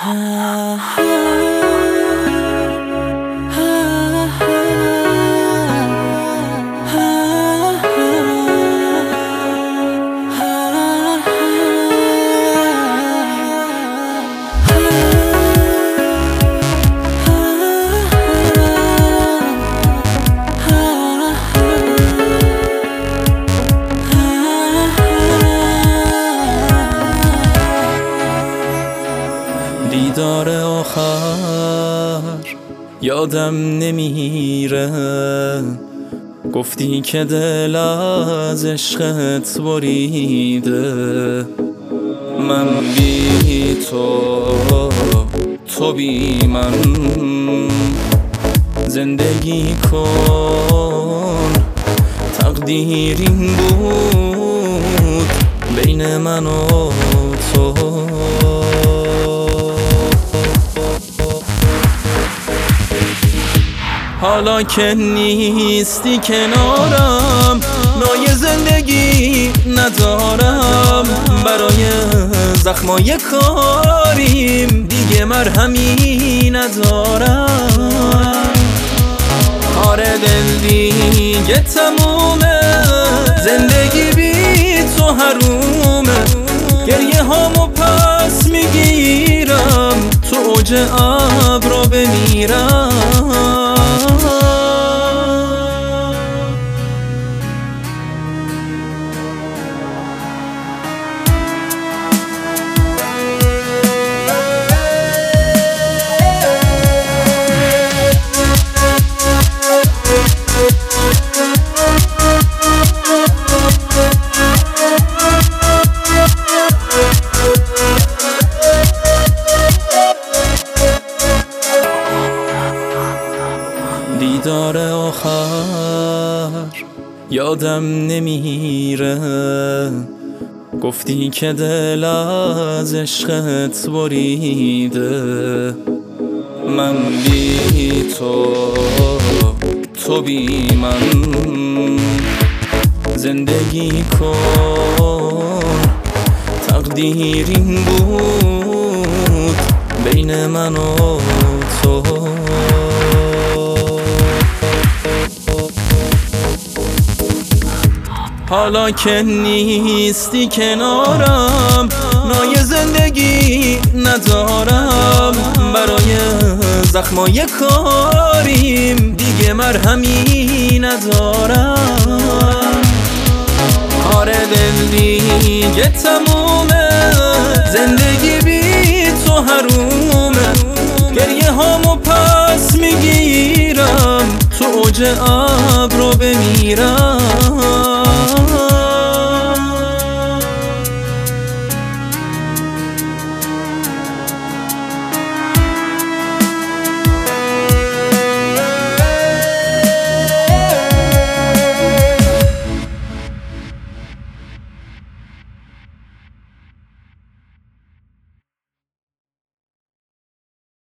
دیدار آخر یادم نمیره، گفتی که دل از عشقت بریده. من بی تو بی من، زندگی کن. تقدیر این بود بین من و تو. حالا که نیستی کنارم، نای زندگی ندارم. برای زخمای کاریم دیگه مرهمی ندارم. آره دل دیگه تمومه، زندگی بی تو حرومه. گریه هامو پس میگیرم، تو اوج ابرا بمیرم. دیدار آخر یادم نمیره، گفتی که دل از عشقت بریده. من بی تو بی من، زندگی کن. تقدیر این بود بین من و تو. حالا که نیستی کنارم، نای زندگی ندارم. برای زخمای کاریم دیگه مرهمی ندارم. آره دل دیگه تمومه، زندگی بی تو حرومه. گریه هامو پس میگیرم، تو اوج ابرا بمیرم.